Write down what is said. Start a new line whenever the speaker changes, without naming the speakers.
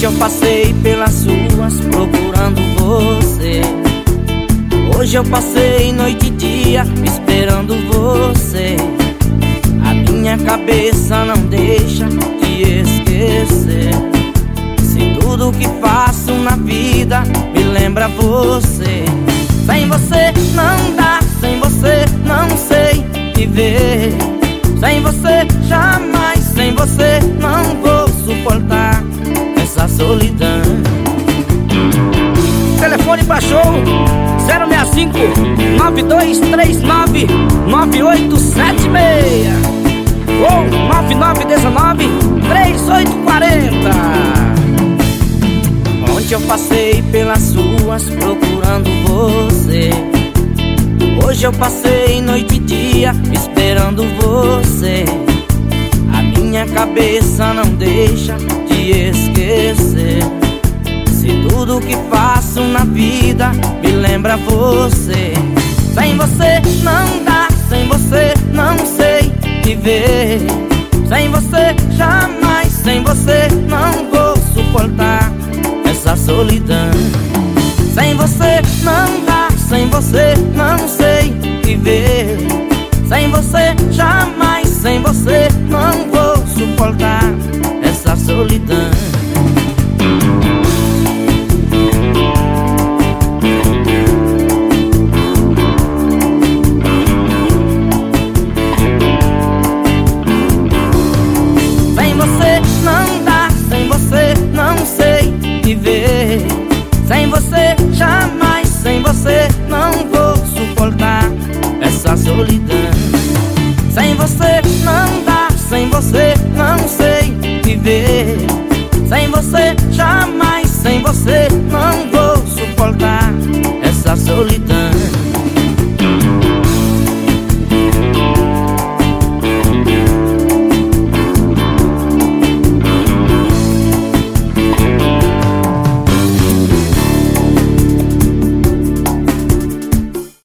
Ontem eu passei pelas ruas procurando você. Hoje eu passei noite e dia esperando você. A minha cabeça não deixa de esquecer. Se tudo que faço na vida me lembra você. Sem você não dá, sem você não sei viver. Sem você jamais, sem você não vou suportar essa solidão. Telefone pra show 065 9239 9876 ou 9919 3840. Ontem eu passei pelas ruas procurando você. Hoje eu passei noite e dia esperando você. A minha cabeça não deixa de esquecer. Se tudo que faço na vida me lembra você. Sem você não dá, sem você não sei viver. Sem você jamais, sem você não vou suportar essa solidão. Sem você não dá, sem você não sei viver. Sem você jamais, sem você não vou suportar essa solidão. Sem você não dá, sem você não sei viver. Sem você jamais, sem você não vou suportar essa solidão. Sem você não dá, sem você não sei viver. Sem você jamais, sem você não